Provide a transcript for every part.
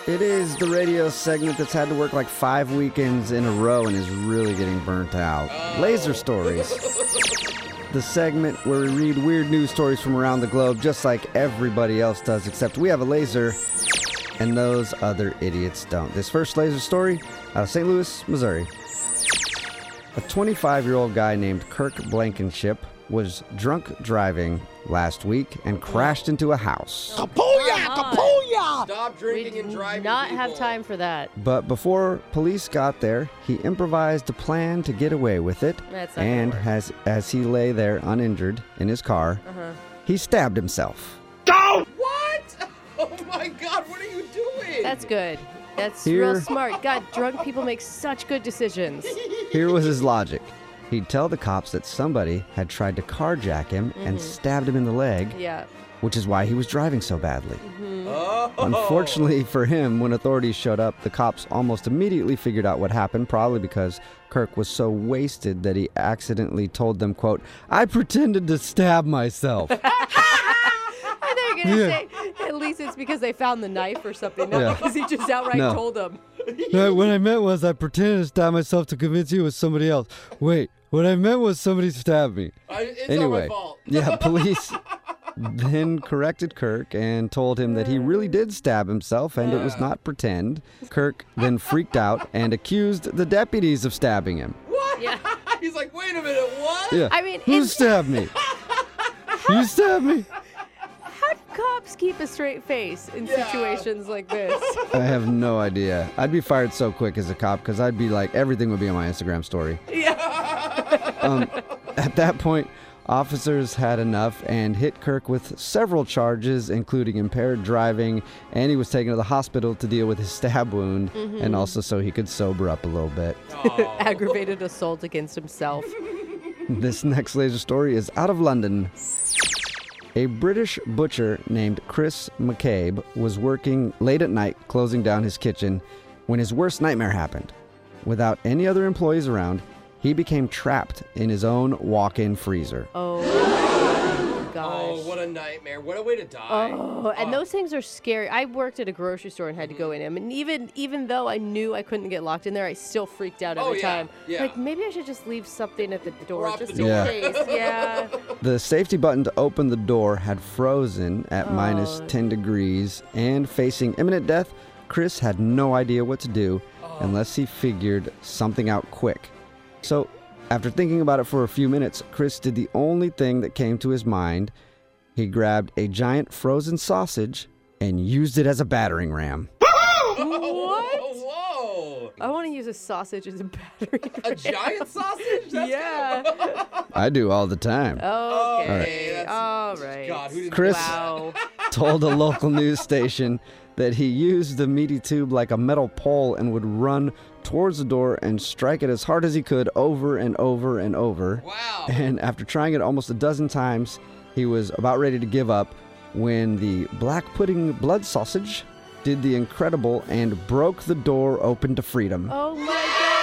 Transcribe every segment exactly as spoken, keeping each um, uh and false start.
It is the radio segment that's had to work like five weekends in a row and is really getting burnt out. Oh. Laser Stories. The segment where we read weird news stories from around the globe just like everybody else does, except we have a laser and those other idiots don't. This first laser story out of Saint Louis, Missouri. A twenty-five-year-old guy named Kirk Blankenship was drunk driving last week and crashed into a house. Kapuya! Kapuya! Stop We drinking and do driving. not people. have time for that. But before police got there, he improvised a plan to get away with it. That's not gonna And work. as, as he lay there uninjured in his car, Uh-huh. he stabbed himself. What? Oh my God! What are you doing? That's good. That's Here- real smart. God, drunk people make such good decisions. Here was his logic. He'd tell the cops that somebody had tried to carjack him and stabbed him in the leg, Yeah. which is why he was driving so badly. Oh. Unfortunately for him, when authorities showed up, the cops almost immediately figured out what happened, probably because Kirk was so wasted that he accidentally told them, quote, "I pretended to stab myself." I thought you were going to Yeah. say, at least it's because they found the knife or something, not Yeah. because he just outright No. told them. No, what I meant was I pretended to stab myself to convince you it was somebody else. Wait, what I meant was somebody stabbed me. I, it's Anyway, not my fault. yeah, police then corrected Kirk and told him that he really did stab himself and it was not pretend. Kirk then freaked out and accused the deputies of stabbing him. What? Yeah. He's like, wait a minute, what? Yeah. I mean, who in- stabbed me? You stabbed me? How do cops keep a straight face in Yeah. situations like this? I have no idea. I'd be fired so quick as a cop because I'd be like, everything would be on my Instagram story. Um, at that point, officers had enough and hit Kirk with several charges, including impaired driving, and he was taken to the hospital to deal with his stab wound, and also so he could sober up a little bit. Oh. Aggravated assault against himself. This next laser story is out of London. A British butcher named Chris McCabe was working late at night closing down his kitchen when his worst nightmare happened. Without any other employees around, he became trapped in his own walk-in freezer. Oh, gosh. Oh, what a nightmare. What a way to die. Oh, and those things are scary. I worked at a grocery store and had to go in them, and even even though I knew I couldn't get locked in there, I still freaked out Oh, every yeah, time. yeah. Like maybe I should just leave something at the door Prop just the in door. case. Yeah. The safety button to open the door had frozen at minus Oh. ten degrees, and facing imminent death, Chris had no idea what to do unless he figured something out quick. So, after thinking about it for a few minutes, Chris did the only thing that came to his mind. He grabbed a giant frozen sausage and used it as a battering ram. What? Whoa. I want to use a sausage as a battery. A giant sausage? That's Yeah. I do all the time. Okay. that's- All right. God, who did Chris Wow. told a local news station that he used the meaty tube like a metal pole and would run towards the door and strike it as hard as he could over and over and over. Wow. And after trying it almost a dozen times, he was about ready to give up when the black pudding blood sausage did the incredible and broke the door open to freedom. Oh my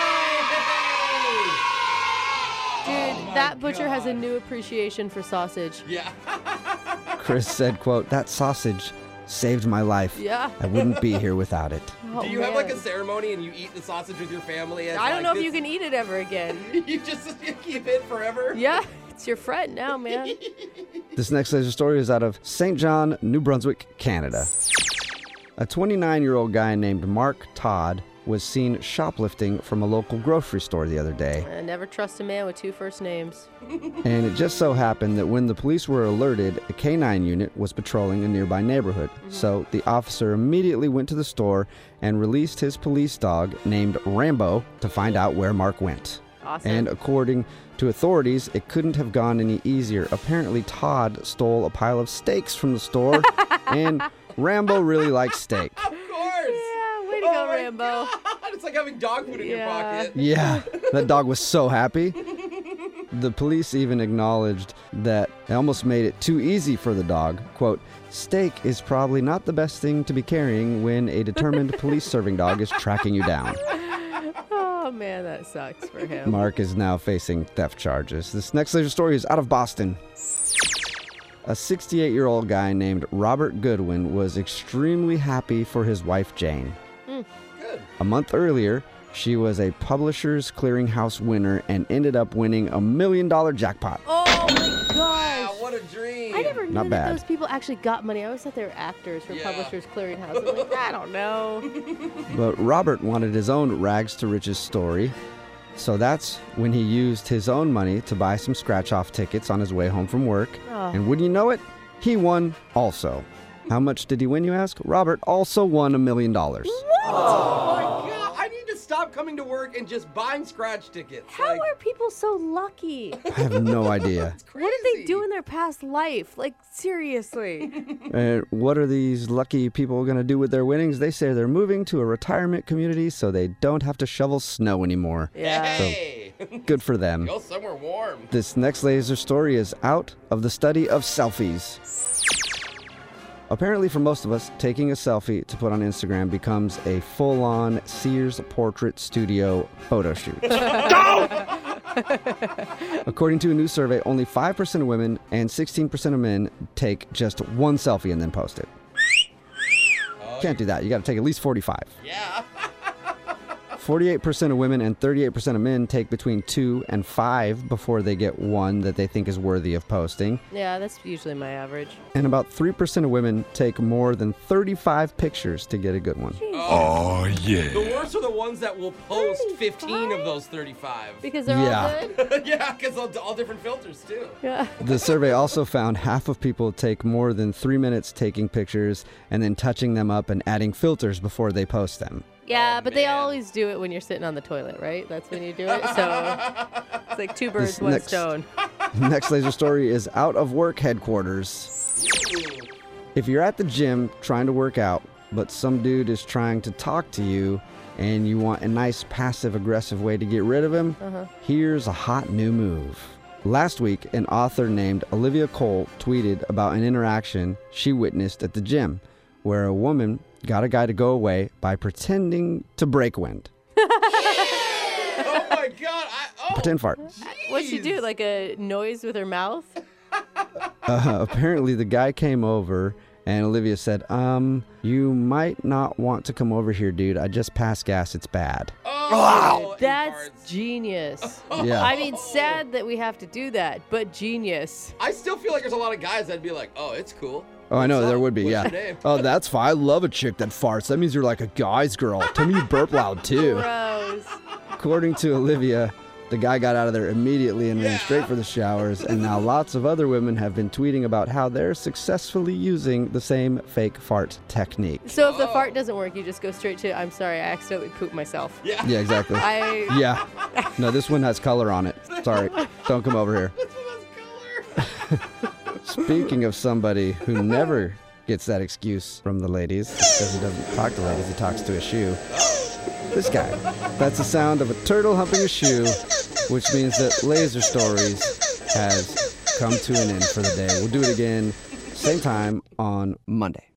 god. Dude, that butcher has a new appreciation for sausage. Yeah. Chris said, quote, "That sausage saved my life. Yeah. I wouldn't be here without it." Oh, Do you have like a man. ceremony and you eat the sausage with your family? As, I don't like, know if this- you can eat it ever again. You just keep it forever? Yeah, it's your friend now, man. This next laser story is out of Saint John, New Brunswick, Canada. A twenty-nine-year-old guy named Mark Todd was seen shoplifting from a local grocery store the other day. I never trust a man with two first names. And it just so happened that when the police were alerted, a K nine unit was patrolling a nearby neighborhood. So the officer immediately went to the store and released his police dog named Rambo to find out where Mark went. Awesome. And according to authorities, it couldn't have gone any easier. Apparently, Todd stole a pile of steaks from the store, and Rambo really likes steak. Of course. yeah, way to Oh go, my Rambo. God. It's like having dog food in your Yeah. pocket. Yeah, that dog was so happy. The police even acknowledged that they almost made it too easy for the dog. Quote, "Steak is probably not the best thing to be carrying when a determined police serving dog is tracking you down." Oh man, that sucks for him. Mark is now facing theft charges. This next laser story is out of Boston. A sixty-eight-year-old guy named Robert Goodwin was extremely happy for his wife, Jane. Good. A month earlier, she was a Publishers Clearinghouse winner and ended up winning a million-dollar jackpot. Oh my Wow, gosh. what a dream. I never knew Not that bad. those people actually got money. I always thought they were actors from Yeah. Publishers Clearinghouse. I'm like, I don't know. But Robert wanted his own rags to riches story, so that's when he used his own money to buy some scratch-off tickets on his way home from work. Oh. And wouldn't you know it, he won also. How much did he win, you ask? Robert also won a million dollars. Oh my god, I need to stop coming to work and just buying scratch tickets. How like, are people so lucky? I have no idea. it's crazy. What did they do in their past life? Like, seriously. And what are these lucky people going to do with their winnings? They say they're moving to a retirement community so they don't have to shovel snow anymore. Yeah. Hey, Good for them. go somewhere warm. This next laser story is out of the study of selfies. Apparently, for most of us, taking a selfie to put on Instagram becomes a full-on Sears portrait studio photo shoot. According to a new survey, only five percent of women and sixteen percent of men take just one selfie and then post it. Can't do that. You got to take at least forty-five. Yeah. forty-eight percent of women and thirty-eight percent of men take between two and five before they get one that they think is worthy of posting. Yeah, that's usually my average. And about three percent of women take more than thirty-five pictures to get a good one. Oh, yeah. the worst are the ones that will post fifteen of thirty-five? those thirty-five. Because they're Yeah. all good? Yeah, because all, all different filters too. Yeah. The survey also found half of people take more than three minutes taking pictures and then touching them up and adding filters before they post them. Yeah, Oh, but they man. always do it when you're sitting on the toilet, right? That's when you do it. So it's like two birds, This one next- stone. The next laser story is out of work headquarters. If you're at the gym trying to work out, but some dude is trying to talk to you and you want a nice passive-aggressive way to get rid of him, Uh-huh. here's a hot new move. Last week, an author named Olivia Cole tweeted about an interaction she witnessed at the gym where a woman got a guy to go away by pretending to break wind. Oh my god! I, oh, Pretend fart. What'd she do? jeez. Like a noise with her mouth? Uh, apparently, the guy came over, and Olivia said, um, you might not want to come over here, dude. I just passed gas. It's bad. Oh, That's farts. genius. Yeah. I mean, sad that we have to do that, but genius. I still feel like there's a lot of guys that'd be like, "Oh, it's cool." Oh, I know. What's There up? would be, What's yeah. your name? Oh, that's fine. I love a chick that farts. That means you're like a guy's girl. Tell me you burp loud, too. Gross. According to Olivia, the guy got out of there immediately and ran straight for the showers, and now lots of other women have been tweeting about how they're successfully using the same fake fart technique. So if the Oh. fart doesn't work, you just go straight to, I'm sorry, I accidentally pooped myself. Yeah. Yeah, exactly. I Yeah. No, this one has color on it. Sorry. Don't come over here. This one has color. Speaking of somebody who never gets that excuse from the ladies because he doesn't talk to ladies, he talks to a shoe. This guy. That's the sound of a turtle humping a shoe, which means that Laser Stories has come to an end for the day. We'll do it again, same time on Monday.